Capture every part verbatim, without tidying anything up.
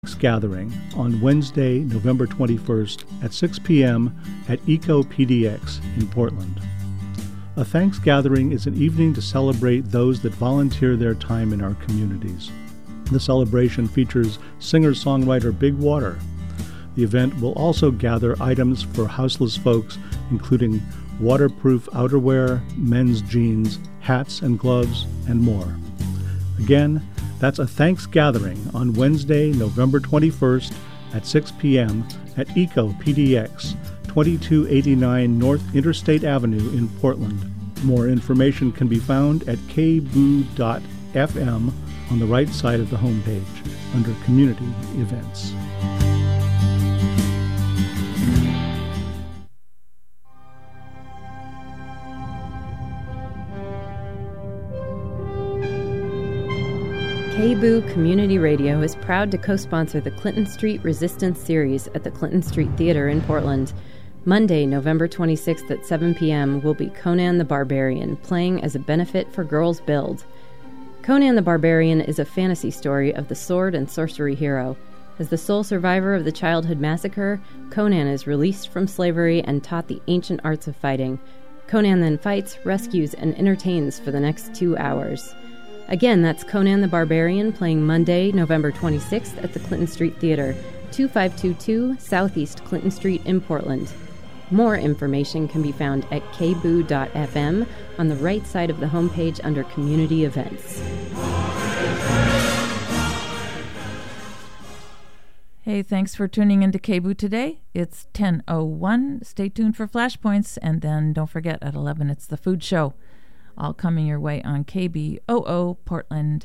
Gathering on Wednesday, November twenty-first at six p.m. at Eco P D X in Portland. A Thanks Gathering is an evening to celebrate those that volunteer their time in our communities. The celebration features singer-songwriter Big Water. The event will also gather items for houseless folks, including waterproof outerwear, men's jeans, hats and gloves, and more. Again, that's A Thanks Gathering on Wednesday, November twenty-first at six p.m. at Eco P D X, twenty-two eighty-nine North Interstate Avenue in Portland. More information can be found at k b o dot f m on the right side of the homepage under Community Events. K B O O Community Radio is proud to co-sponsor the Clinton Street Resistance Series at the Clinton Street Theater in Portland. Monday, November twenty-sixth at seven p.m. will be Conan the Barbarian, playing as a benefit for Girls Build. Conan the Barbarian is a fantasy story of the sword and sorcery hero. As the sole survivor of the childhood massacre, Conan is released from slavery and taught the ancient arts of fighting. Conan then fights, rescues, and entertains for the next two hours. Again, that's Conan the Barbarian playing Monday, November twenty-sixth at the Clinton Street Theater, twenty-five twenty-two Southeast Clinton Street in Portland. More information can be found at k b o dot f m on the right side of the homepage under Community Events. Hey, thanks for tuning into K B O O today. It's ten oh one. Stay tuned for Flashpoints, and then don't forget at eleven it's the Food Show. All coming your way on K B O O Portland.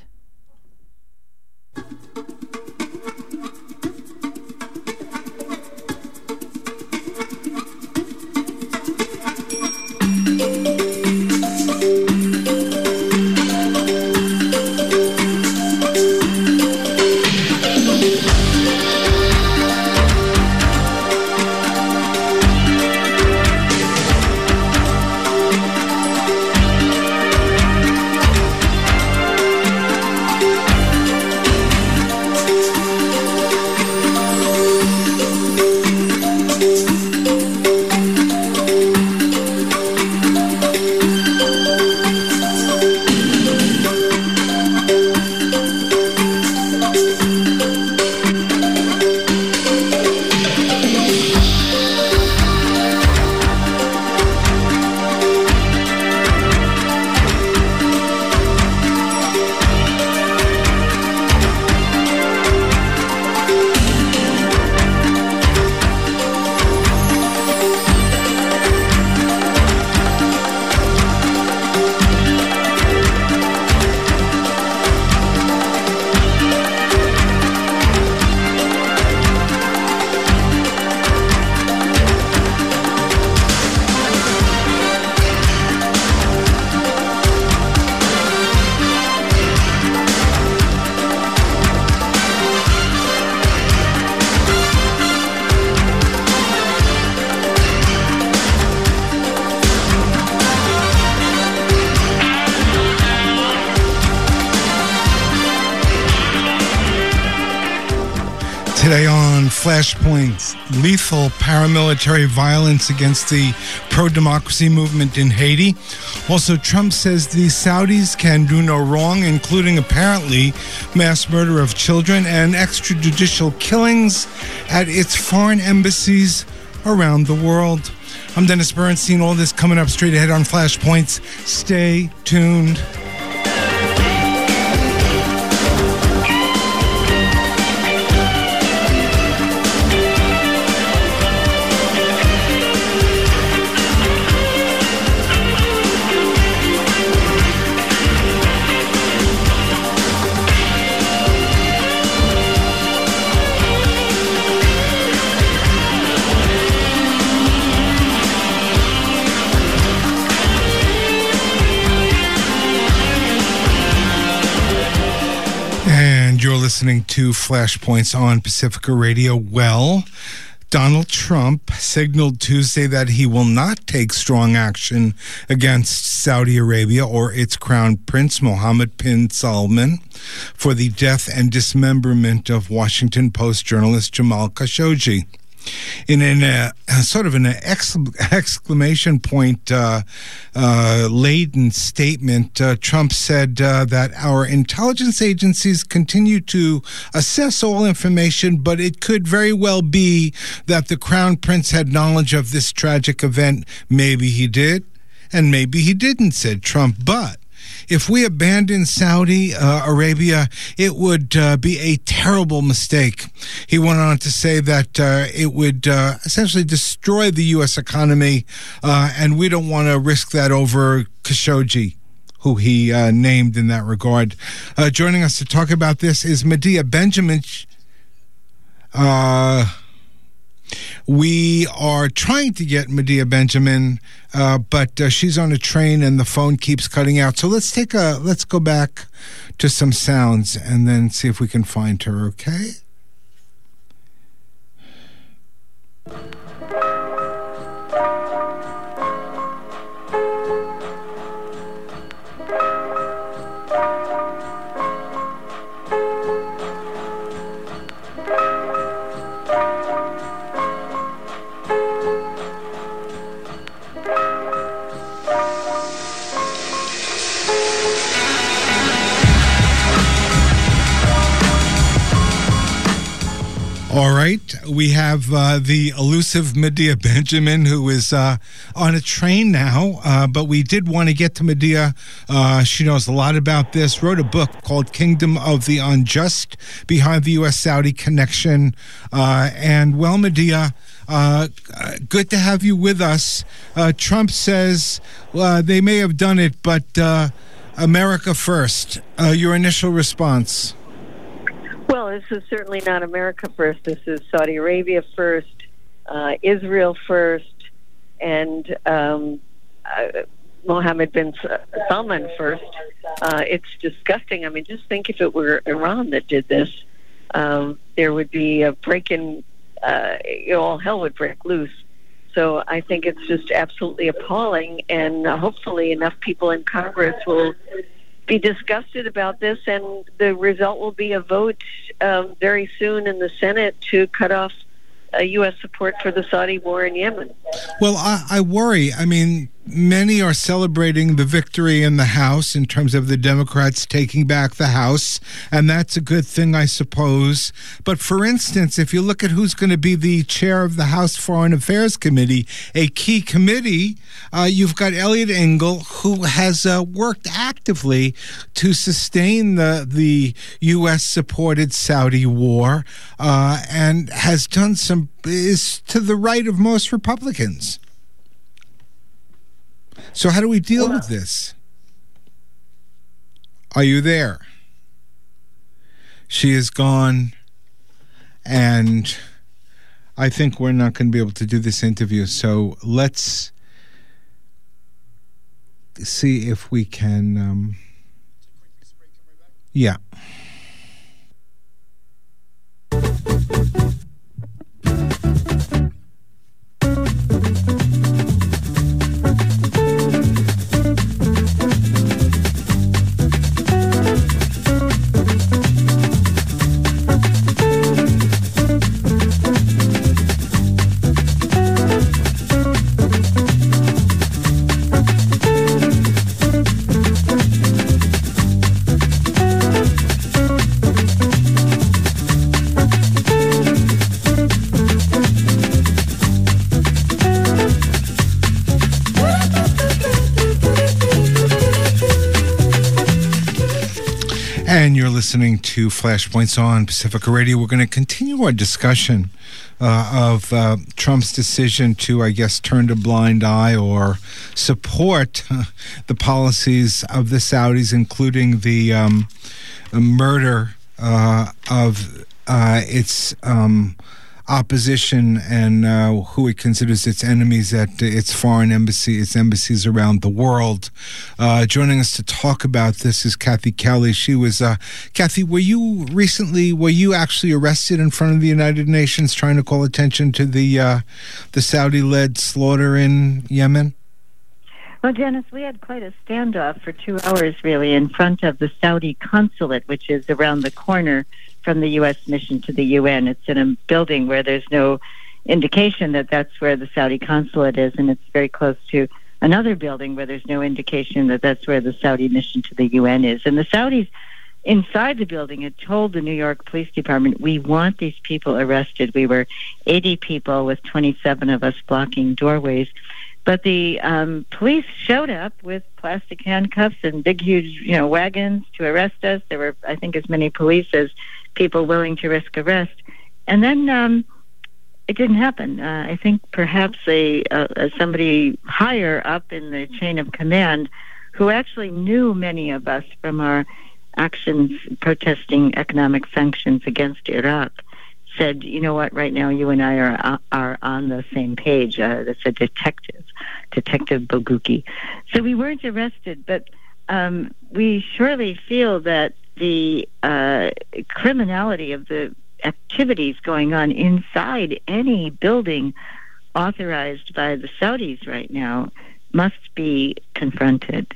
Today on Flashpoints, lethal paramilitary violence against the pro-democracy movement in Haiti. Also, Trump says the Saudis can do no wrong, including apparently mass murder of children and extrajudicial killings at its foreign embassies around the world. I'm Dennis Bernstein. All this coming up straight ahead on Flashpoints. Stay tuned. You're listening to Flashpoints on Pacifica Radio. Well, Donald Trump signaled Tuesday that he will not take strong action against Saudi Arabia or its crown prince, Mohammed bin Salman, for the death and dismemberment of Washington Post journalist Jamal Khashoggi. In an, uh, sort of an exc- exclamation point uh, uh, laden statement, uh, Trump said uh, that our intelligence agencies continue to assess all information, but it could very well be that the Crown Prince had knowledge of this tragic event. Maybe he did, and maybe he didn't, said Trump. But if we abandon Saudi uh, Arabia, it would uh, be a terrible mistake. He went on to say that uh, it would uh, essentially destroy the U S economy, uh, and we don't want to risk that over Khashoggi, who he uh, named in that regard. Uh, joining us to talk about this is Medea Benjamin. Uh, we are trying to get Medea Benjamin, uh, but uh, she's on a train and the phone keeps cutting out. So let's take a let's go back to some sounds and then see if we can find her. Okay. All right, we have uh, the elusive Medea Benjamin, who is uh, on a train now, uh, but we did want to get to Medea. Uh, she knows a lot about this, wrote a book called Kingdom of the Unjust, Behind the U S Saudi Connection. Uh, and, well, Medea, uh, good to have you with us. Uh, Trump says uh, they may have done it, but uh, America first. Uh, your initial response? Well, this is certainly not America first. This is Saudi Arabia first, uh, Israel first, and um, uh, Mohammed bin Salman first. Uh, it's disgusting. I mean, just think if it were Iran that did this, um, there would be a break in, uh, you know, all hell would break loose. So I think it's just absolutely appalling, and uh, hopefully enough people in Congress will be disgusted about this, and the result will be a vote um, very soon in the Senate to cut off uh, U S support for the Saudi war in Yemen. Well, I, I worry. I mean, many are celebrating the victory in the House in terms of the Democrats taking back the House, and that's a good thing, I suppose. But for instance, if you look at who's going to be the chair of the House Foreign Affairs Committee, a key committee, uh, you've got Eliot Engel, who has uh, worked actively to sustain the, the U S-supported Saudi war uh, and has done some, is to the right of most Republicans. So how do we deal with this? Are you there? She is gone, and I think we're not going to be able to do this interview. So let's see if we can... Um, yeah. And you're listening to Flashpoints on Pacifica Radio. We're going to continue our discussion uh, of uh, Trump's decision to, I guess, turn a blind eye or support uh, the policies of the Saudis, including the um, murder uh, of uh, its um, opposition and uh, who it considers its enemies at its foreign embassy, its embassies around the world. Uh, joining us to talk about this is Kathy Kelly. She was, uh, Kathy, were you recently, were you actually arrested in front of the United Nations trying to call attention to the uh, the Saudi-led slaughter in Yemen? Well, Dennis, we had quite a standoff for two hours, really, in front of the Saudi consulate, which is around the corner from the U S mission to the U N. It's in a building where there's no indication that that's where the Saudi consulate is, and it's very close to another building where there's no indication that that's where the Saudi mission to the U N is. And the Saudis inside the building had told the New York Police Department, we want these people arrested. We were eighty people with twenty-seven of us blocking doorways. But the um, police showed up with plastic handcuffs and big, huge, you know, wagons to arrest us. There were, I think, as many police as people willing to risk arrest. And then um, it didn't happen. Uh, I think perhaps a, a somebody higher up in the chain of command who actually knew many of us from our actions protesting economic sanctions against Iraq said, you know what, right now you and I are are on the same page. Uh, that's a detective, Detective Boguki. So we weren't arrested, but um, we surely feel that the uh, criminality of the activities going on inside any building authorized by the Saudis right now must be confronted.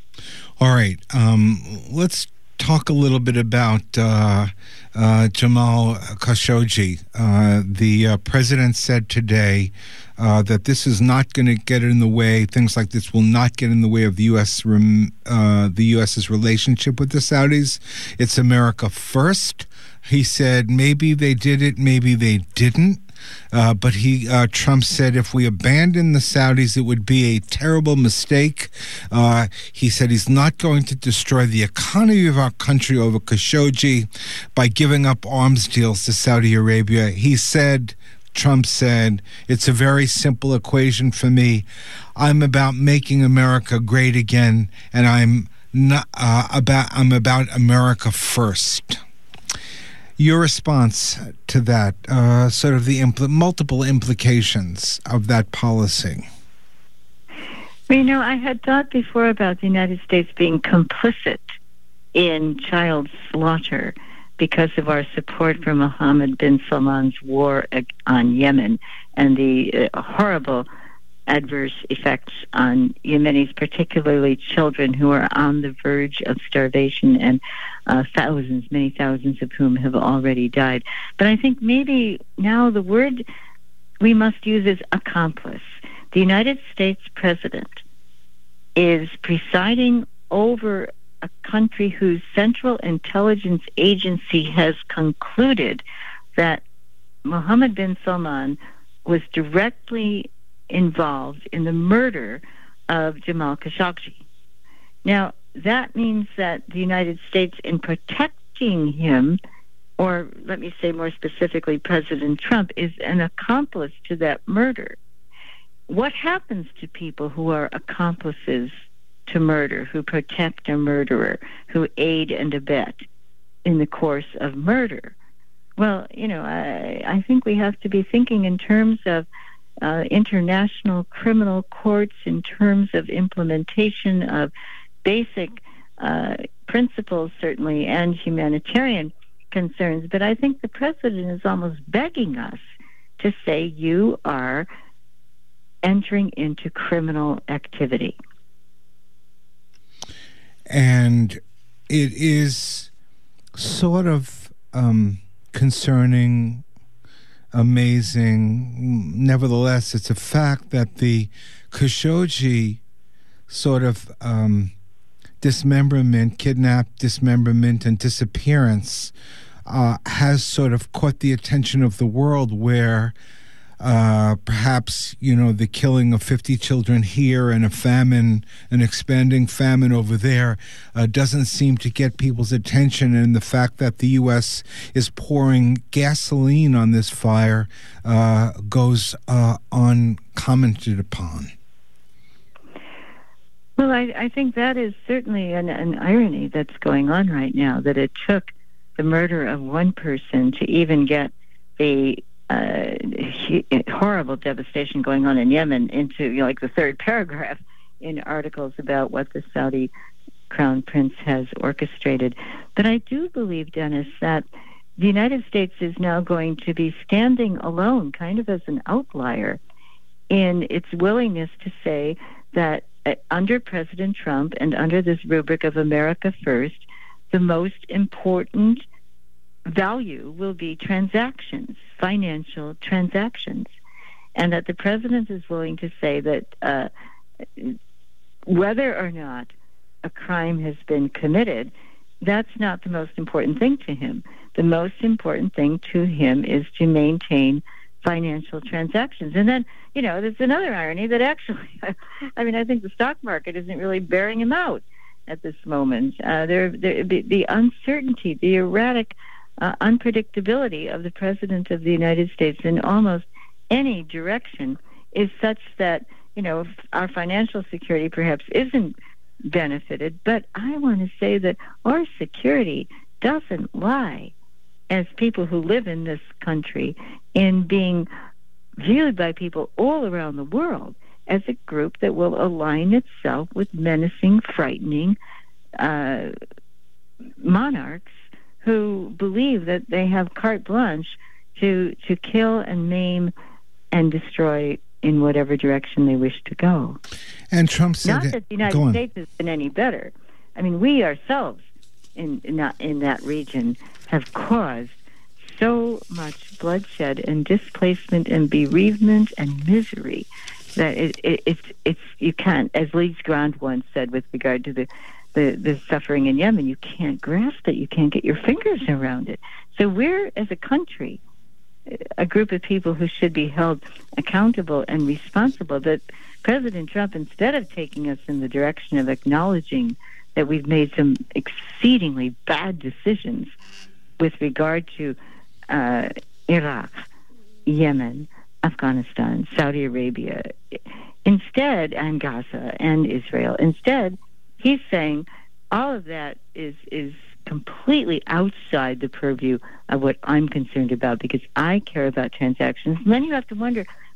All right. Um, let's talk a little bit about uh, uh, Jamal Khashoggi. Uh, the uh, president said today uh, that this is not going to get in the way. Things like this will not get in the way of the U S rem, uh, the US's relationship with the Saudis. It's America first. He said maybe they did it, maybe they didn't. Uh, but he, uh, Trump said if we abandon the Saudis, it would be a terrible mistake. Uh, he said he's not going to destroy the economy of our country over Khashoggi by giving up arms deals to Saudi Arabia. He said, Trump said, it's a very simple equation for me. I'm about making America great again, and I'm not uh, about I'm about America first. Your response to that, uh, sort of the impl- multiple implications of that policy? Well, you know, I had thought before about the United States being complicit in child slaughter because of our support for Mohammed bin Salman's war on Yemen and the uh, horrible adverse effects on Yemenis, particularly children who are on the verge of starvation, and uh, thousands, many thousands of whom have already died. But I think maybe now the word we must use is accomplice. The United States president is presiding over a country whose Central Intelligence Agency has concluded that Mohammed bin Salman was directly involved in the murder of Jamal Khashoggi. Now, that means that the United States, in protecting him, or let me say more specifically, President Trump, is an accomplice to that murder. What happens to people who are accomplices to murder, who protect a murderer, who aid and abet in the course of murder? Well, you know, I, I think we have to be thinking in terms of Uh, international criminal courts, in terms of implementation of basic uh, principles, certainly, and humanitarian concerns. But I think the president is almost begging us to say you are entering into criminal activity. And it is sort of um, concerning, amazing. Nevertheless, it's a fact that the Khashoggi sort of um, dismemberment, kidnap, dismemberment, and disappearance uh, has sort of caught the attention of the world, where uh, perhaps, you know, the killing of fifty children here and a famine, an expanding famine over there, uh, doesn't seem to get people's attention. And the fact that the U S is pouring gasoline on this fire uh, goes uh, uncommented upon. Well, I, I think that is certainly an, an irony that's going on right now, that it took the murder of one person to even get the uh, he, horrible devastation going on in Yemen into, you know, like the third paragraph in articles about what the Saudi Crown Prince has orchestrated. But I do believe, Dennis, that the United States is now going to be standing alone, kind of as an outlier, in its willingness to say that uh, under President Trump and under this rubric of America First, the most important value will be transactions, financial transactions, and that the president is willing to say that uh, whether or not a crime has been committed, that's not the most important thing to him. The most important thing to him is to maintain financial transactions. And then, you know, there's another irony that actually, I mean, I think the stock market isn't really bearing him out at this moment. Uh, there, there, the, the uncertainty, the erratic uh, unpredictability of the President of the United States in almost any direction is such that, you know, our financial security perhaps isn't benefited, but I want to say that our security doesn't lie, as people who live in this country, in being viewed by people all around the world as a group that will align itself with menacing, frightening uh, monarchs who believe that they have carte blanche to to kill and maim and destroy in whatever direction they wish to go. And Trump said not that, that the United States has been any better. I mean, we ourselves in in that, in that region have caused so much bloodshed and displacement and bereavement and misery that it, it, it's it's you can't, as Lee Grant once said with regard to the, the the suffering in Yemen, you can't grasp it, you can't get your fingers around it. So we're, as a country, a group of people who should be held accountable and responsible. That President Trump, instead of taking us in the direction of acknowledging that we've made some exceedingly bad decisions with regard to uh, Iraq, Yemen, Afghanistan, Saudi Arabia, instead, and Gaza and Israel, instead, he's saying all of that is is completely outside the purview of what I'm concerned about, because I care about transactions. And then you have to wonder,